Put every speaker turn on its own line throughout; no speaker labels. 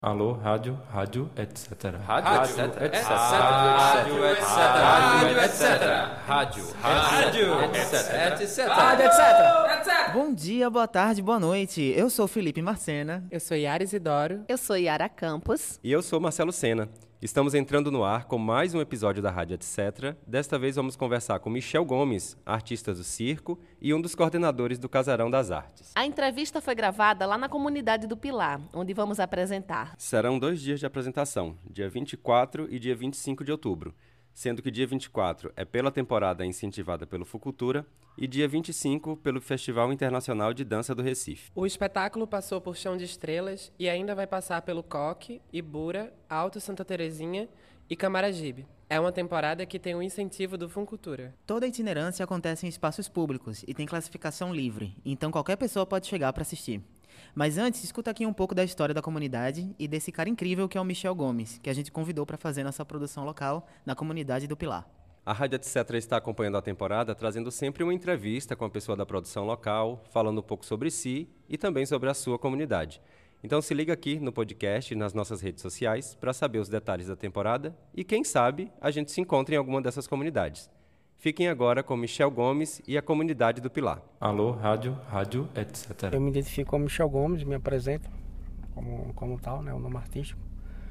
Alô, rádio, etc.
Rádio, etc. Rádio, etc.
Bom dia, boa tarde, boa noite. Eu sou Felipe Marcena.
Eu sou Yara Isidoro.
Eu sou Yara Campos.
E eu sou Marcelo Sena. Estamos entrando no ar com mais um episódio da Rádio Etc. Desta vez vamos conversar com Michel Gomes, artista do circo e um dos coordenadores do Casarão das Artes.
A entrevista foi gravada lá na comunidade do Pilar, onde vamos apresentar.
Serão 2 dias de apresentação, dia 24 e dia 25 de outubro, sendo que dia 24 é pela temporada incentivada pelo Fucultura e dia 25 pelo Festival Internacional de Dança do Recife.
O espetáculo passou por Chão de Estrelas e ainda vai passar pelo Coque, Ibura, Alto Santa Terezinha e Camaragibe. É uma temporada que tem o incentivo do Funcultura.
Toda a itinerância acontece em espaços públicos e tem classificação livre, então qualquer pessoa pode chegar para assistir. Mas antes, escuta aqui um pouco da história da comunidade e desse cara incrível que é o Michel Gomes, que a gente convidou para fazer nossa produção local na comunidade do Pilar.
A Rádio Etc. está acompanhando a temporada, trazendo sempre uma entrevista com a pessoa da produção local, falando um pouco sobre si e também sobre a sua comunidade. Então se liga aqui no podcast e nas nossas redes sociais para saber os detalhes da temporada e, quem sabe, a gente se encontra em alguma dessas comunidades. Fiquem agora com Michel Gomes e a comunidade do Pilar.
Alô, rádio, etc.
Eu me identifico como Michel Gomes, me apresento como tal, né, o nome artístico.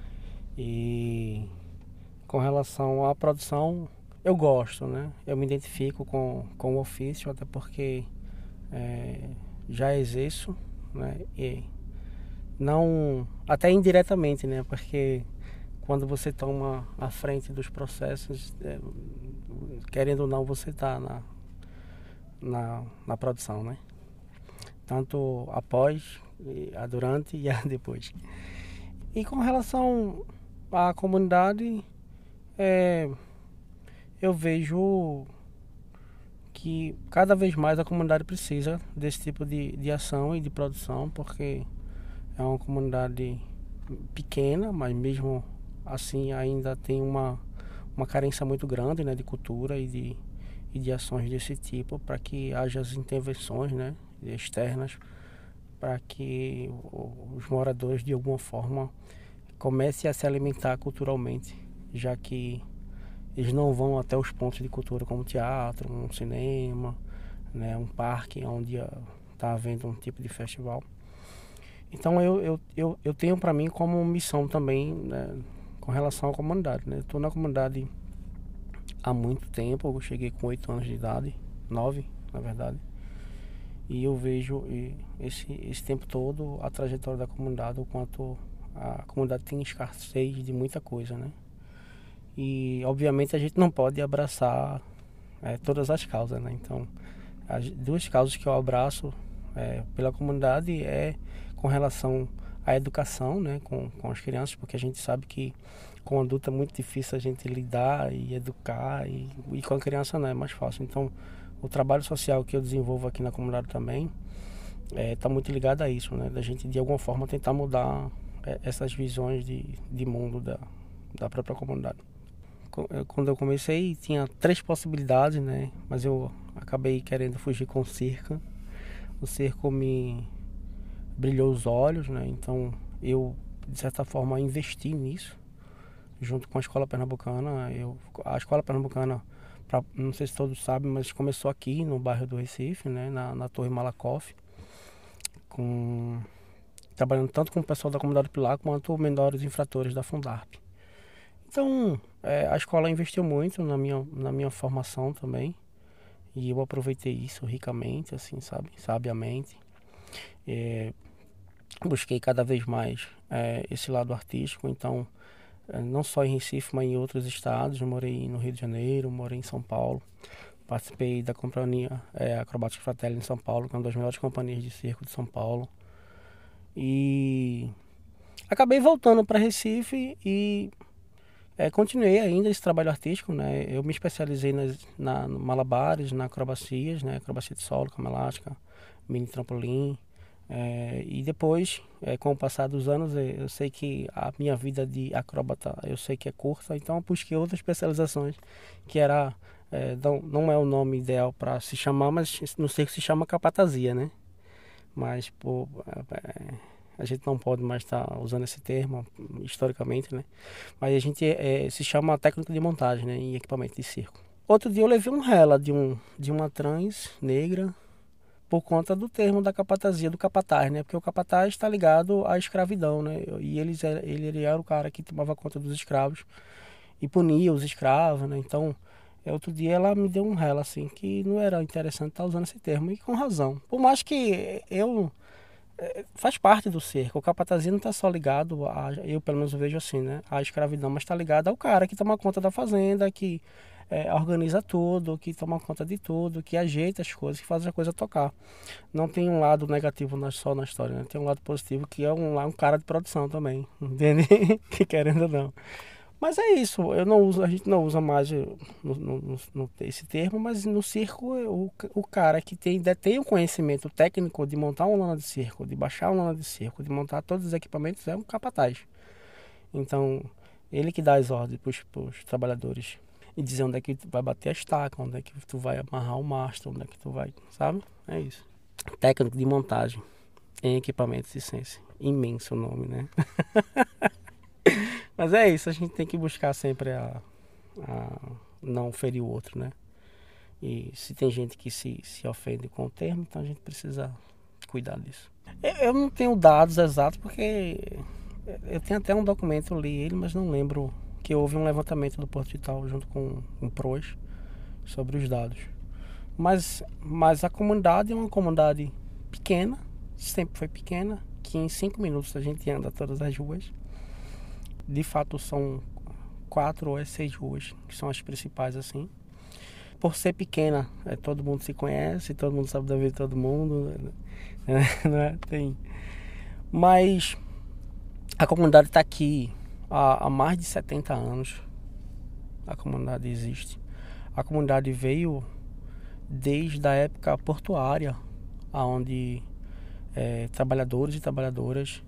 E com relação à produção, eu gosto, né? Eu me identifico com o ofício, até porque já exerço, né? E não, até indiretamente, né? Porque quando você toma a frente dos processos, querendo ou não, você está na produção, né? Tanto após, a durante e a depois. E com relação à comunidade, eu vejo que cada vez mais a comunidade precisa desse tipo de ação e de produção, porque é uma comunidade pequena, mas mesmo assim ainda tem uma carência muito grande, né, de cultura e de ações desse tipo, para que haja as intervenções, né, externas, para que os moradores de alguma forma comecem a se alimentar culturalmente, já que eles não vão até os pontos de cultura como teatro, um cinema, né, um parque onde está havendo um tipo de festival. Então eu tenho para mim como missão também, né, com relação à comunidade, né? Estou na comunidade há muito tempo, eu cheguei com 8 anos de idade, 9 na verdade, e eu vejo esse tempo todo a trajetória da comunidade, o quanto a comunidade tem escassez de muita coisa, né? E obviamente a gente não pode abraçar todas as causas, né? Então as 2 causas que eu abraço pela comunidade é com relação à educação, né? Com as crianças, porque a gente sabe que com o adulto é muito difícil a gente lidar e educar, e com a criança não é mais fácil. Então o trabalho social que eu desenvolvo aqui na comunidade também está muito ligado a isso, né? Da gente de alguma forma tentar mudar essas visões de mundo da própria comunidade. Quando eu comecei tinha 3 possibilidades, né? Mas eu acabei querendo fugir com o circo. O circo me brilhou os olhos, né? Então eu de certa forma investi nisso junto com a Escola Pernambucana. A Escola Pernambucana, não sei se todos sabem, mas começou aqui no bairro do Recife, né? Na Torre Malakoff, trabalhando tanto com o pessoal da comunidade Pilar quanto menores infratores da Fundarp. Então a escola investiu muito na minha formação também, e eu aproveitei isso ricamente, assim, sabiamente. Busquei cada vez mais esse lado artístico, então não só em Recife, mas em outros estados. Eu morei no Rio de Janeiro, morei em São Paulo, participei da companhia Acrobática Fratelli em São Paulo, que é uma das melhores companhias de circo de São Paulo, e acabei voltando para Recife e continuei ainda esse trabalho artístico, né? Eu me especializei no malabares, na acrobacias, né? Acrobacia de solo, cama elástica, mini trampolim. E depois, com o passar dos anos, eu sei que a minha vida de acróbata, eu sei que é curta, então eu busquei outras especializações, que era, não é o nome ideal para se chamar, mas no circo se chama capatazia, né? Mas a gente não pode mais estar usando esse termo historicamente, né? Mas a gente se chama técnica de montagem, né? Em equipamento de circo. Outro dia eu levei um rela de uma trans negra por conta do termo da capatazia, do capataz, né? Porque o capataz está ligado à escravidão, né? E ele era o cara que tomava conta dos escravos e punia os escravos, né? Então, outro dia ela me deu um rela, assim, que não era interessante estar usando esse termo, e com razão. Por mais que faz parte do cerco, o capatazia não está só ligado, eu pelo menos vejo assim, né? À escravidão, mas está ligado ao cara que toma conta da fazenda, que organiza tudo, que toma conta de tudo, que ajeita as coisas, que faz a coisa tocar. Não tem um lado negativo só na história, né? Tem um lado positivo, que é um cara de produção também, entende? Que querendo ou não. Mas é isso, a gente não usa mais esse termo, mas no circo o cara que detém o conhecimento técnico de montar uma lona de circo, de baixar uma lona de circo, de montar todos os equipamentos é um capataz. Então, ele que dá as ordens para os trabalhadores e dizer onde é que tu vai bater a estaca, onde é que tu vai amarrar o mastro, onde é que tu vai, sabe? É isso. Técnico de montagem em equipamentos de ciência. Imenso o nome, né? Mas é isso, a gente tem que buscar sempre a não ferir o outro, né? E se tem gente que se ofende com o termo, então a gente precisa cuidar disso. Eu não tenho dados exatos porque eu tenho até um documento, eu li ele, mas não lembro que houve um levantamento do Porto de Itaú junto com o PROS sobre os dados. Mas a comunidade é uma comunidade pequena, sempre foi pequena, que em 5 minutos a gente anda todas as ruas. De fato são 4 ou 6 ruas, que são as principais assim. Por ser pequena, todo mundo se conhece, todo mundo sabe da vida de todo mundo, né? Mas a comunidade está aqui há mais de 70 anos. A comunidade existe. A comunidade veio desde a época portuária, onde trabalhadores e trabalhadoras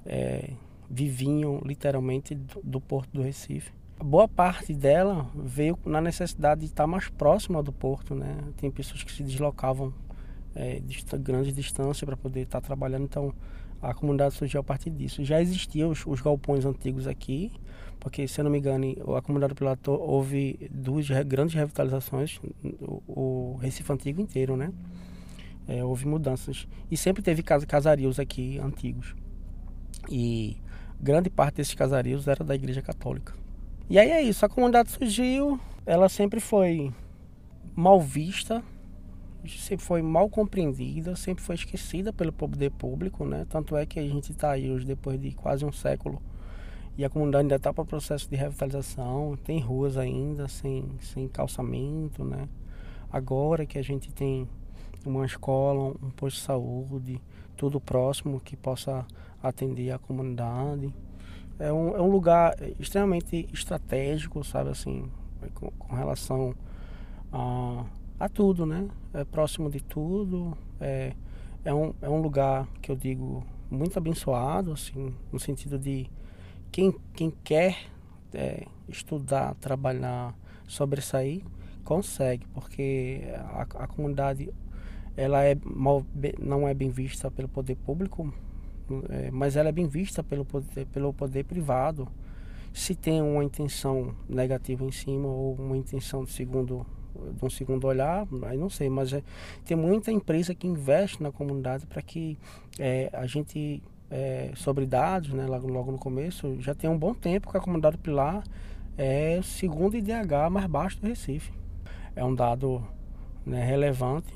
viviam literalmente do Porto do Recife. Boa parte dela veio na necessidade de estar mais próxima do porto, né? Tem pessoas que se deslocavam de grandes distâncias para poder estar trabalhando, então a comunidade surgiu a partir disso. Já existiam os galpões antigos aqui, porque, se eu não me engano, a comunidade do Pilatô houve 2 grandes revitalizações, o Recife Antigo inteiro, né? Houve mudanças. E sempre teve casarios aqui antigos. E grande parte desses casarios era da Igreja Católica. E aí é isso, a comunidade surgiu, ela sempre foi mal vista, sempre foi mal compreendida, sempre foi esquecida pelo poder público, né? Tanto é que a gente está aí hoje, depois de quase um século, e a comunidade ainda está para o processo de revitalização, tem ruas ainda sem calçamento, né? Agora que a gente tem uma escola, um posto de saúde, tudo próximo que possa atender a comunidade. É um lugar extremamente estratégico, sabe, assim, com relação a tudo, né? É próximo de tudo, é um lugar que eu digo muito abençoado, assim, no sentido de quem quer estudar, trabalhar, sobressair, consegue, porque a comunidade ela não é bem vista pelo poder público, mas ela é bem vista pelo poder privado. Se tem uma intenção negativa em cima ou uma intenção de um segundo olhar, aí não sei, mas tem muita empresa que investe na comunidade para que a gente, sobre dados, né, logo no começo, já tem um bom tempo que a comunidade Pilar é o segundo IDH mais baixo do Recife. É um dado, né, relevante,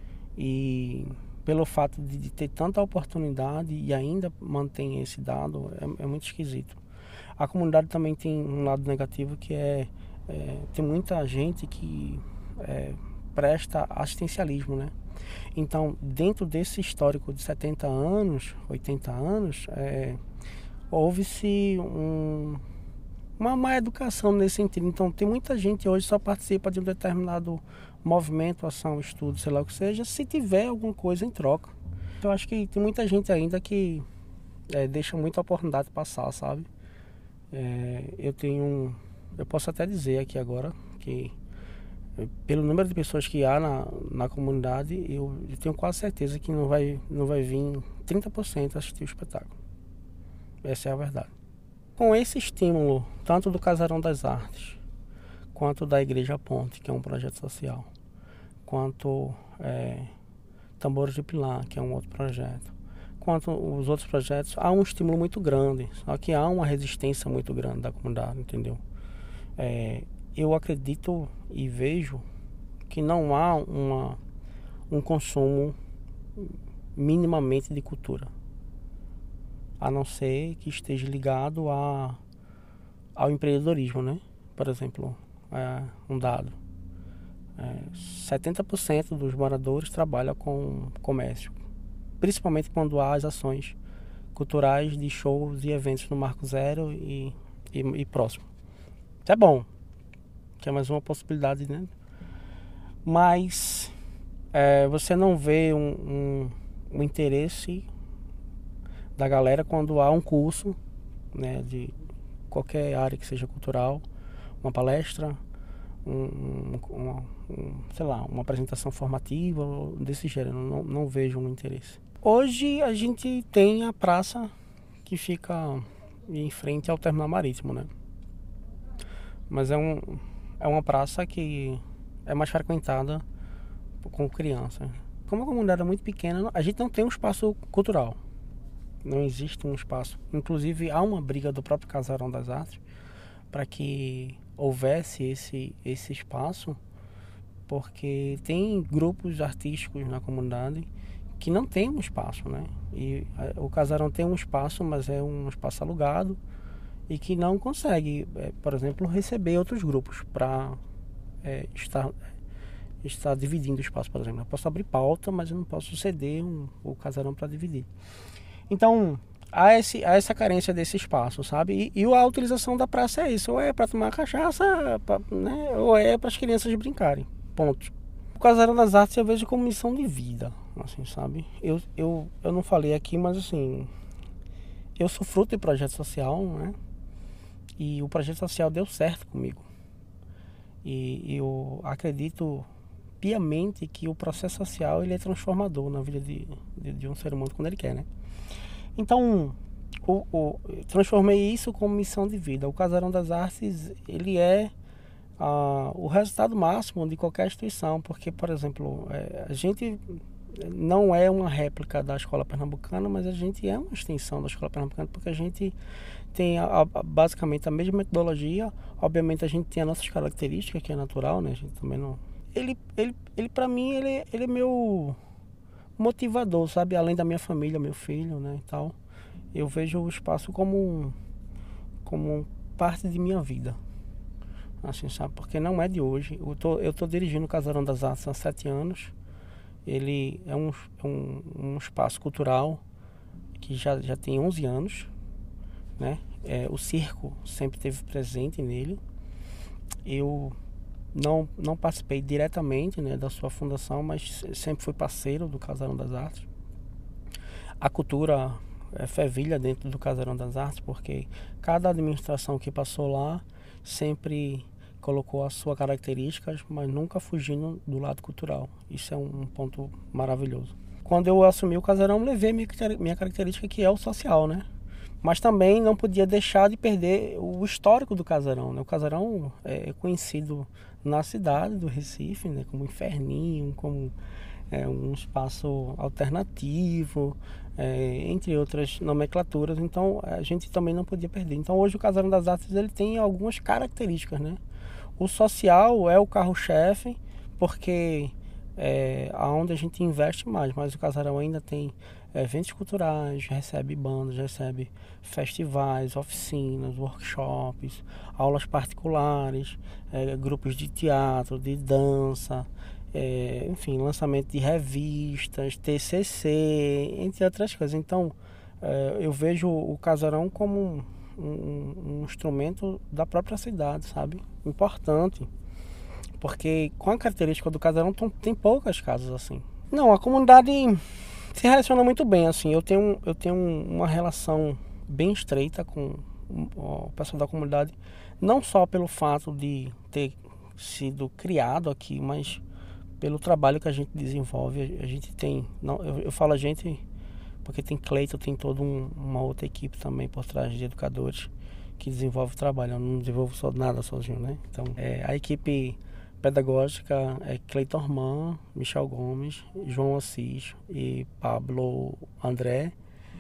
e pelo fato de ter tanta oportunidade e ainda mantém esse dado, é muito esquisito. A comunidade também tem um lado negativo, que tem muita gente que presta assistencialismo, né? Então, dentro desse histórico de 70 anos, 80 anos, houve-se uma má educação nesse sentido. Então, tem muita gente hoje que só participa de um determinado movimento, ação, estudo, sei lá o que seja, se tiver alguma coisa em troca. Eu acho que tem muita gente ainda que deixa muita oportunidade passar, sabe? Eu posso até dizer aqui agora que, pelo número de pessoas que há na comunidade, eu tenho quase certeza que não vai vir 30% assistir o espetáculo. Essa é a verdade. Com esse estímulo, tanto do Casarão das Artes, quanto da Igreja Ponte, que é um projeto social, quanto Tambores de Pilar, que é um outro projeto, quanto os outros projetos, há um estímulo muito grande, só que há uma resistência muito grande da comunidade, entendeu? Eu acredito e vejo que não há um consumo minimamente de cultura, a não ser que esteja ligado ao empreendedorismo, né? Por exemplo, um dado, 70% dos moradores trabalham com comércio, principalmente quando há as ações culturais de shows e eventos no Marco Zero e próximo. Isso é bom, que é mais uma possibilidade, né? Mas você não vê um interesse da galera quando há um curso, né, de qualquer área que seja cultural, uma palestra, sei lá, uma apresentação formativa desse gênero. Não vejo um interesse. Hoje a gente tem a praça que fica em frente ao terminal marítimo, né? Mas é uma praça que é mais frequentada com criança. Como a comunidade é muito pequena, a gente não tem um espaço cultural. Não existe um espaço. Inclusive, há uma briga do próprio Casarão das Artes para que houvesse esse espaço, porque tem grupos artísticos na comunidade que não tem um espaço, né? E o Casarão tem um espaço, mas é um espaço alugado e que não consegue, por exemplo, receber outros grupos para estar dividindo o espaço, por exemplo. Eu posso abrir pauta, mas eu não posso ceder o Casarão para dividir. Então, há essa carência desse espaço, sabe? E a utilização da praça é isso, ou é para tomar cachaça, né? Ou é para as crianças brincarem, ponto. O Casarão das Artes eu vejo como missão de vida, assim, sabe? Eu não falei aqui, mas assim, eu sou fruto de projeto social, né? E o projeto social deu certo comigo. E eu acredito piamente que o processo social ele é transformador na vida de um ser humano quando ele quer, né? Então, transformei isso como missão de vida. O Casarão das Artes, ele é o resultado máximo de qualquer instituição, porque, por exemplo, a gente não é uma réplica da Escola Pernambucana, mas a gente é uma extensão da Escola Pernambucana, porque a gente tem basicamente a mesma metodologia. Obviamente a gente tem as nossas características, que é natural, né? A gente também não... Ele para mim, ele é meu motivador, sabe? Além da minha família, meu filho, né, e tal. Eu vejo o espaço como parte de minha vida, assim, sabe? Porque não é de hoje. Eu tô dirigindo o Casarão das Artes há 7 anos. Ele é um espaço cultural que já tem 11 anos, né? O circo sempre esteve presente nele. Eu não participei diretamente, né, da sua fundação, mas sempre fui parceiro do Casarão das Artes. A cultura fervilha dentro do Casarão das Artes, porque cada administração que passou lá sempre colocou as suas características, mas nunca fugindo do lado cultural. Isso é um ponto maravilhoso. Quando eu assumi o Casarão, levei minha característica, que é o social, né? Mas também não podia deixar de perder o histórico do Casarão, né? O Casarão é conhecido na cidade do Recife, né, como Inferninho, como um espaço alternativo, entre outras nomenclaturas. Então a gente também não podia perder. Então hoje o Casarão das Artes ele tem algumas características, né? O social é o carro-chefe, porque aonde a gente investe mais, mas o Casarão ainda tem eventos culturais, recebe bandas, recebe festivais, oficinas, workshops, aulas particulares, grupos de teatro, de dança, enfim, lançamento de revistas, TCC, entre outras coisas. Então, eu vejo o Casarão como um instrumento da própria cidade, sabe? Importante, porque com a característica do Casarão tem poucas casas assim. Não, a comunidade se relaciona muito bem, assim. Eu tenho uma relação bem estreita com o pessoal da comunidade, não só pelo fato de ter sido criado aqui, mas pelo trabalho que a gente desenvolve. A gente tem, eu falo a gente porque tem Cleiton, tem toda uma outra equipe também por trás de educadores que desenvolve o trabalho. Eu não desenvolvo nada sozinho, né? Então, a equipe pedagógica é Cleiton Orman, Michel Gomes, João Assis e Pablo André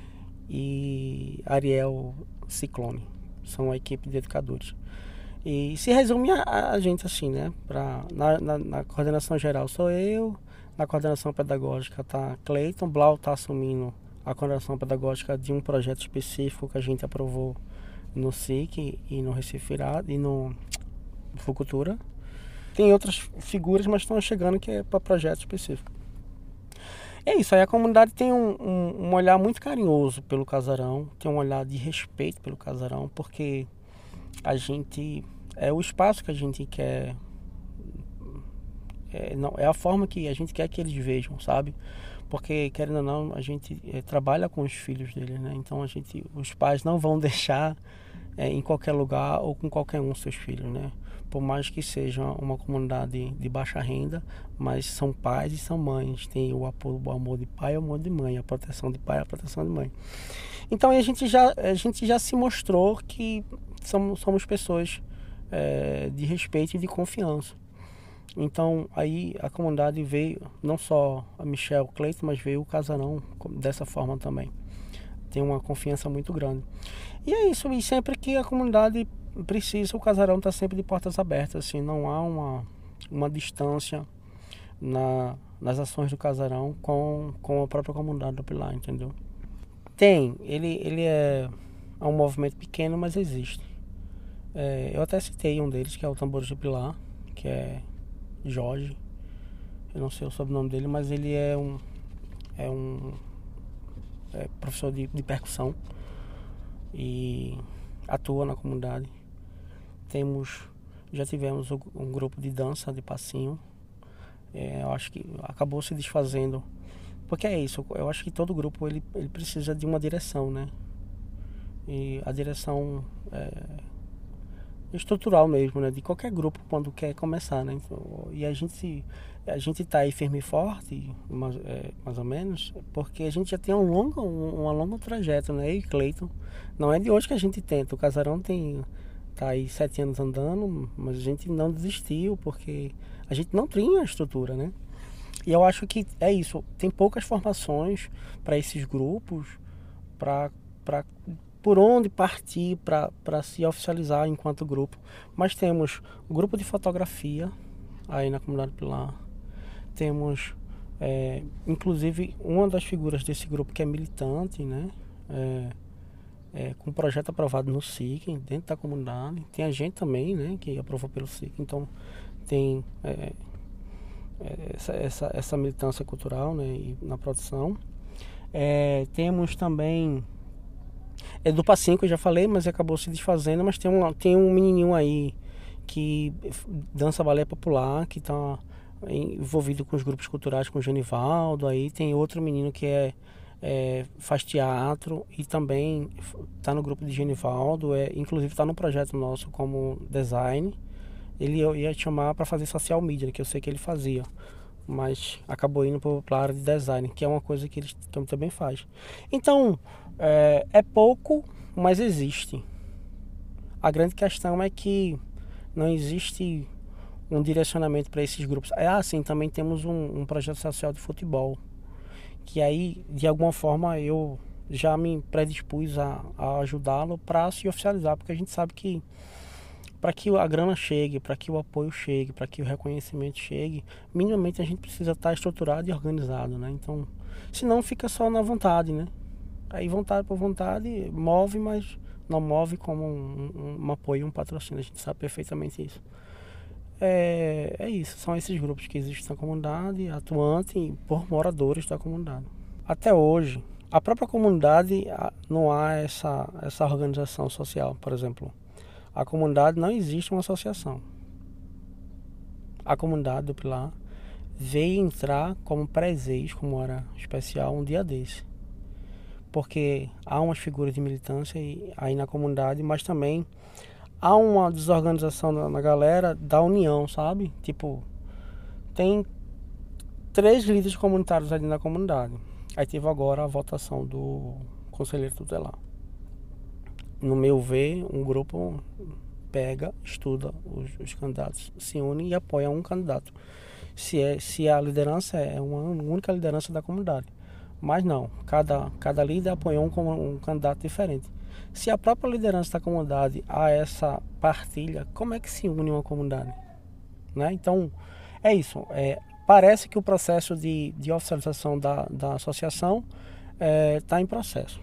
e Ariel Ciclone. São a equipe de educadores. E se resume a gente assim, né? Na coordenação geral sou eu, na coordenação pedagógica está Cleiton, Blau está assumindo a coordenação pedagógica de um projeto específico que a gente aprovou no SIC e no Recife Irado e no Fucultura. Tem outras figuras, mas estão chegando que é para projeto específico. É isso, aí a comunidade tem um olhar muito carinhoso pelo casarão, tem um olhar de respeito pelo casarão, porque a gente, é o espaço que a gente quer, é a forma que a gente quer que eles vejam, sabe? Porque, querendo ou não, a gente trabalha com os filhos deles, né? Então os pais não vão deixar em qualquer lugar ou com qualquer um seus filhos, né? Por mais que seja uma comunidade de baixa renda, mas são pais e são mães, tem o amor de pai e o amor de mãe, a proteção de pai e a proteção de mãe. Então a gente já se mostrou que somos pessoas de respeito e de confiança. Então aí a comunidade veio, não só a Michel, o Cleiton, mas veio o casarão dessa forma também. Tem uma confiança muito grande. E é isso, e sempre que a comunidade precisa, o casarão está sempre de portas abertas, assim, não há uma distância nas ações do casarão com a própria comunidade do Pilar, entendeu? Ele é um movimento pequeno, mas existe. Eu até citei um deles, que é o Tambores do Pilar, que é Jorge, eu não sei o sobrenome dele, mas ele é um professor de percussão e atua na comunidade. Já tivemos um grupo de dança de passinho. Eu acho que acabou se desfazendo, porque é isso, eu acho que todo grupo ele precisa de uma direção, né? E a direção estrutural mesmo, né? De qualquer grupo quando quer começar, né? E a gente tá aí firme e forte, mais ou menos, porque a gente já tem um longo trajeto, né? Eu e Cleiton, não é de hoje que a gente tenta. O casarão tá aí 7 anos andando, mas a gente não desistiu porque a gente não tinha estrutura, né? E eu acho que é isso, tem poucas formações para esses grupos, por onde partir para se oficializar enquanto grupo. Mas temos o grupo de fotografia aí na comunidade Pilar, temos inclusive uma das figuras desse grupo que é militante, né? Com um projeto aprovado no SIC, dentro da comunidade. Tem a gente também, né, que aprovou pelo SIC. Então tem essa militância cultural, né, e na produção. Temos também do passinho que eu já falei, mas acabou se desfazendo. Mas tem um menininho aí que dança balé popular, que está envolvido com os grupos culturais, com o Genivaldo. Aí tem outro menino que faz teatro e também está no grupo de Genivaldo, inclusive está no projeto nosso como design. Ele ia chamar para fazer social media, que eu sei que ele fazia, mas acabou indo para a área de design, que é uma coisa que ele também faz. Então, é pouco, mas existe. A grande questão é que não existe um direcionamento para esses grupos. Sim, também temos um projeto social de futebol, que aí, de alguma forma, eu já me predispus a ajudá-lo para se oficializar, porque a gente sabe que para que a grana chegue, para que o apoio chegue, para que o reconhecimento chegue, minimamente a gente precisa estar estruturado e organizado, né? Então, senão fica só na vontade, né? Aí vontade por vontade, move, mas não move como um apoio, um patrocínio, a gente sabe perfeitamente isso. É isso, são esses grupos que existem na comunidade, atuantes por moradores da comunidade. Até hoje, a própria comunidade não há essa organização social. Por exemplo, a comunidade não existe uma associação. A comunidade do Pilar veio entrar como pré-ex, como hora especial, um dia desse. Porque há umas figuras de militância aí na comunidade, mas também há uma desorganização na galera da união, sabe? Tipo, tem 3 líderes comunitários ali na comunidade. Aí teve agora a votação do conselheiro tutelar. No meu ver, um grupo pega, estuda os candidatos, se une e apoia um candidato. Se a liderança é uma única liderança da comunidade. Mas não, cada líder apoiou um candidato diferente. Se a própria liderança da comunidade há essa partilha, como é que se une uma comunidade? Né? Então, é isso. Parece que o processo de oficialização da associação está em processo.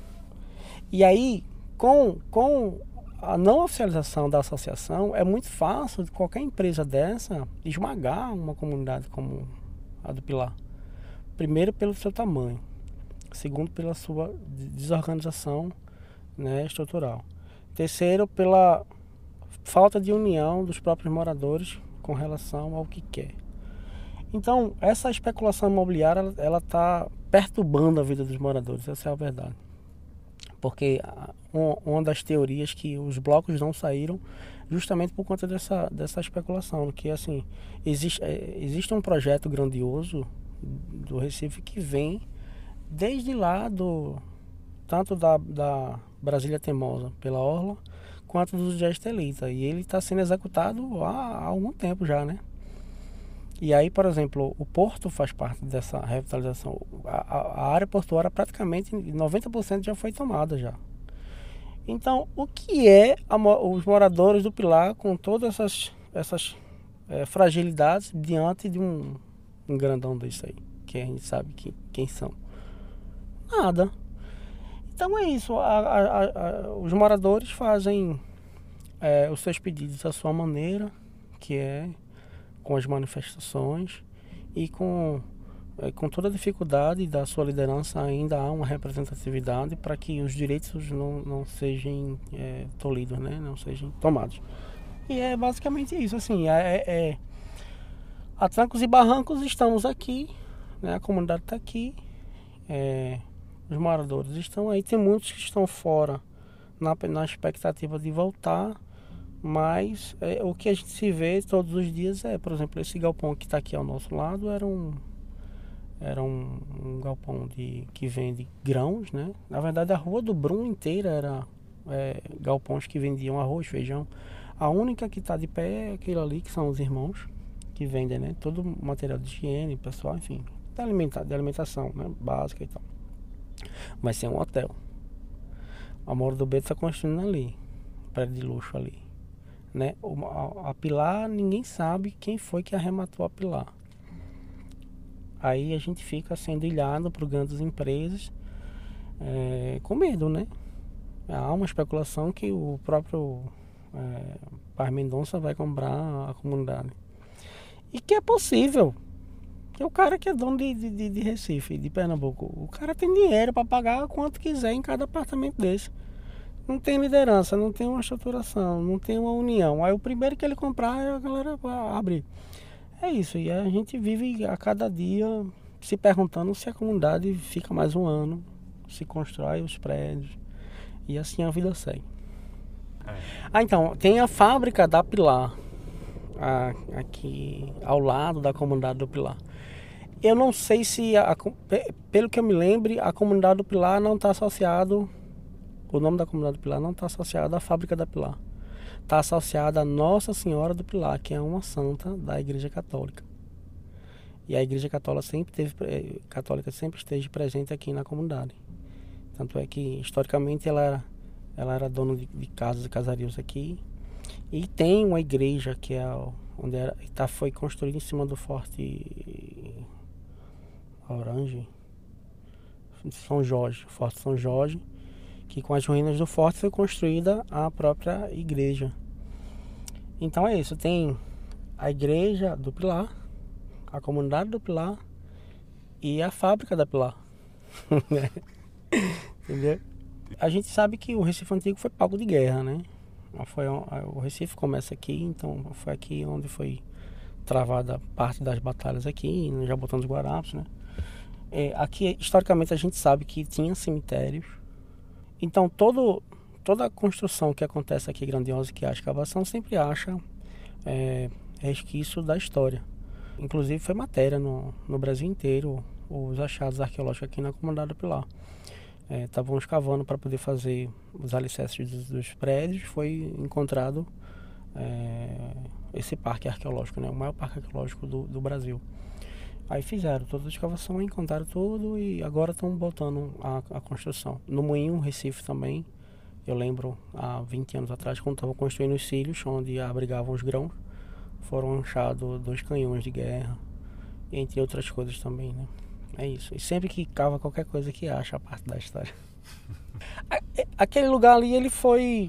E aí, com a não oficialização da associação, é muito fácil de qualquer empresa dessa esmagar uma comunidade como a do Pilar. Primeiro, pelo seu tamanho. Segundo, pela sua desorganização, né, estrutural. Terceiro, pela falta de união dos próprios moradores com relação ao que quer. Então, essa especulação imobiliária, ela está perturbando a vida dos moradores, essa é a verdade. Porque uma das teorias que os blocos não saíram justamente por conta dessa especulação, que assim, existe um projeto grandioso do Recife que vem desde lá tanto da Brasília Teimosa pela Orla, quanto do Gestelita, e ele está sendo executado há algum tempo já, né? E aí, por exemplo, o porto faz parte dessa revitalização. A área portuária praticamente 90% já foi tomada já. Então, o que os moradores do Pilar com todas essas fragilidades diante de um grandão desse aí, que a gente sabe quem são? Nada. Então é isso, os moradores fazem os seus pedidos da sua maneira, que é com as manifestações, e com toda a dificuldade da sua liderança ainda há uma representatividade para que os direitos não sejam tolhidos, né? Não sejam tomados. E é basicamente isso, assim, a trancos e barrancos estamos aqui, né? A comunidade está aqui, os moradores estão aí, tem muitos que estão fora na expectativa de voltar, mas o que a gente se vê todos os dias por exemplo, esse galpão que está aqui ao nosso lado era um galpão que vende grãos, né? Na verdade, a Rua do Brum inteira era galpões que vendiam arroz, feijão. A única que está de pé é aquele ali, que são os irmãos que vendem, né? Todo o material de higiene, pessoal, enfim, de alimentação, né? Básica e tal. Vai ser um hotel. A Moro do Beto está construindo ali, prédio de luxo ali, né? A Pilar, ninguém sabe quem foi que arrematou a Pilar. Aí a gente fica sendo ilhado por grandes empresas com medo, né? Há uma especulação que o próprio Paz Mendonça vai comprar a comunidade. E que é possível. Que o cara que é dono de Recife, de Pernambuco, o cara tem dinheiro para pagar quanto quiser em cada apartamento desse. Não tem liderança, não tem uma estruturação, não tem uma união. Aí o primeiro que ele comprar, a galera vai abrir. É isso, e a gente vive a cada dia se perguntando se a comunidade fica mais um ano, se constrói os prédios, e assim a vida segue. Então, tem a fábrica da Pilar, aqui ao lado da comunidade do Pilar. Eu não sei se, pelo que eu me lembre, a comunidade do Pilar não está associado, o nome da comunidade do Pilar não está associado à fábrica da Pilar. Está associada a Nossa Senhora do Pilar, que é uma santa da Igreja Católica. E a Igreja Católica sempre esteve presente aqui na comunidade. Tanto é que, historicamente, ela era dona de casas e casarios aqui. E tem uma igreja que onde foi construída em cima do Forte Orange, São Jorge, Forte São Jorge, que com as ruínas do forte foi construída a própria igreja. Então é isso, tem a igreja do Pilar, a comunidade do Pilar e a fábrica da Pilar. Entendeu? A gente sabe que o Recife Antigo foi palco de guerra, né? O Recife começa aqui, então foi aqui onde foi travada parte das batalhas aqui, no Jabotão dos Guarapes, né? Aqui, historicamente, a gente sabe que tinha cemitérios. Então, toda a construção que acontece aqui grandiosa, que é a escavação, sempre acha resquício da história. Inclusive, foi matéria no Brasil inteiro os achados arqueológicos aqui na comunidade do Pilar. Estavam escavando para poder fazer os alicerces dos prédios, foi encontrado esse parque arqueológico, né? O maior parque arqueológico do Brasil. Aí fizeram toda a escavação, encontraram tudo e agora estão botando a construção. No Moinho, Recife também, eu lembro há 20 anos atrás, quando estavam construindo os cílios, onde abrigavam os grãos, foram achados 2 canhões de guerra, entre outras coisas também, né? É isso. E sempre que cava qualquer coisa que acha a parte da história. Aquele lugar ali, ele foi...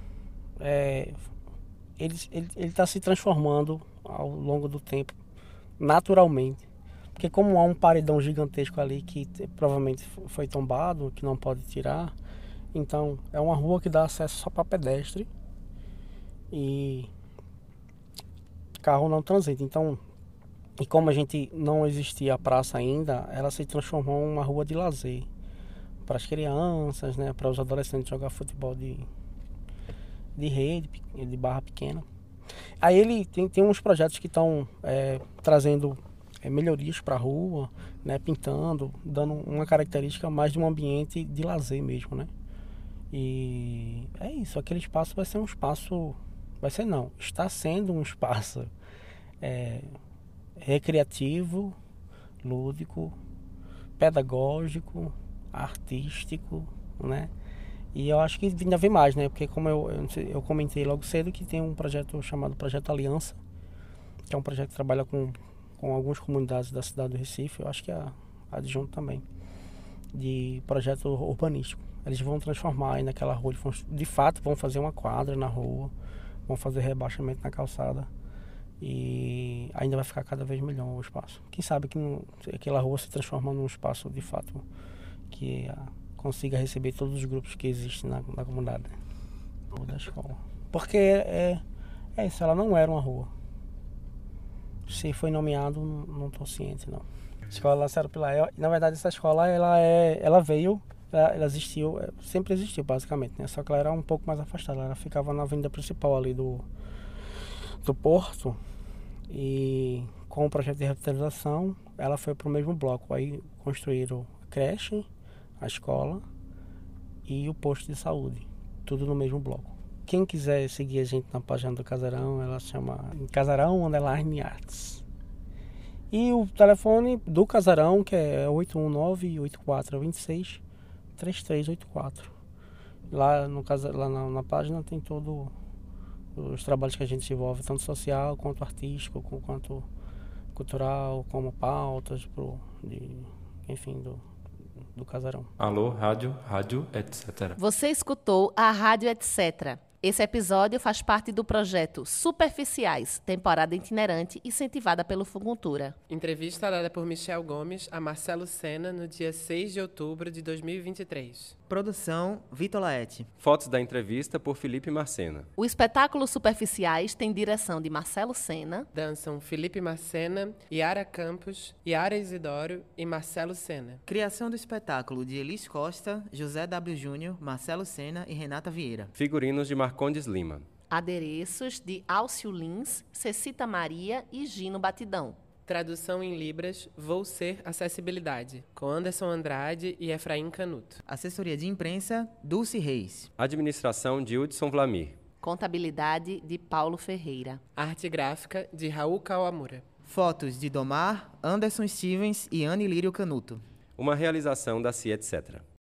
Ele está se transformando ao longo do tempo, naturalmente. Porque como há um paredão gigantesco ali que provavelmente foi tombado, que não pode tirar, então é uma rua que dá acesso só para pedestre e carro não transita. Então, e como a gente não existia a praça ainda, ela se transformou em uma rua de lazer para as crianças, né, para os adolescentes jogar futebol de rede, de barra pequena. Aí ele tem uns projetos que estão trazendo melhorias para a rua, né, pintando, dando uma característica mais de um ambiente de lazer mesmo, né? E é isso, aquele espaço vai ser um espaço, está sendo um espaço recreativo, lúdico, pedagógico, artístico, né? E eu acho que ainda vem mais, né? Porque como eu comentei logo cedo que tem um projeto chamado Projeto Aliança, que é um projeto que trabalha com algumas comunidades da cidade do Recife, eu acho que é adjunto também, de projeto urbanístico. Eles vão transformar aí naquela rua, de fato vão fazer uma quadra na rua, vão fazer rebaixamento na calçada e ainda vai ficar cada vez melhor o espaço. Quem sabe que aquela rua se transforma num espaço de fato que consiga receber todos os grupos que existem na comunidade ou da escola. Porque é isso, ela não era uma rua. Se foi nomeado, não estou ciente, não. Escola Lázaro Pilar. Na verdade, essa escola, ela existiu, sempre existiu, basicamente, né? Só que ela era um pouco mais afastada. Ela ficava na avenida principal ali do Porto. E com o projeto de revitalização, ela foi para o mesmo bloco. Aí construíram a creche, a escola e o posto de saúde. Tudo no mesmo bloco. Quem quiser seguir a gente na página do Casarão, ela chama Casarão_Artes. E o telefone do Casarão, que é 819-8426-3384. Lá na página tem todos os trabalhos que a gente desenvolve, tanto social, quanto artístico, quanto cultural, como pautas, enfim, do Casarão.
Alô, rádio, etc.
Você escutou a Rádio Etc. Esse episódio faz parte do projeto Superficiais, temporada itinerante incentivada pelo Fucultura.
Entrevista dada por Michel Gomes a Marcelo Sena no dia 6 de outubro de 2023.
Produção, Vitor Laete.
Fotos da entrevista por Felipe Marcena.
O espetáculo Superficiais tem direção de Marcelo Sena.
Dançam Felipe Marcena, Yara Campos, Yara Isidoro e Marcelo Sena.
Criação do espetáculo de Elis Costa, José W. Júnior, Marcelo Sena e Renata Vieira.
Figurinos de Marcondes Lima.
Adereços de Alcio Lins, Cecita Maria e Gino Batidão.
Tradução em Libras, Vou Ser Acessibilidade, com Anderson Andrade e Efraim Canuto.
Assessoria de imprensa, Dulce Reis.
Administração de Hudson Vlamir.
Contabilidade de Paulo Ferreira.
Arte gráfica de Raul Kawamura.
Fotos de Domar, Anderson Stevens e Anne Lírio Canuto.
Uma realização da CIA Etc.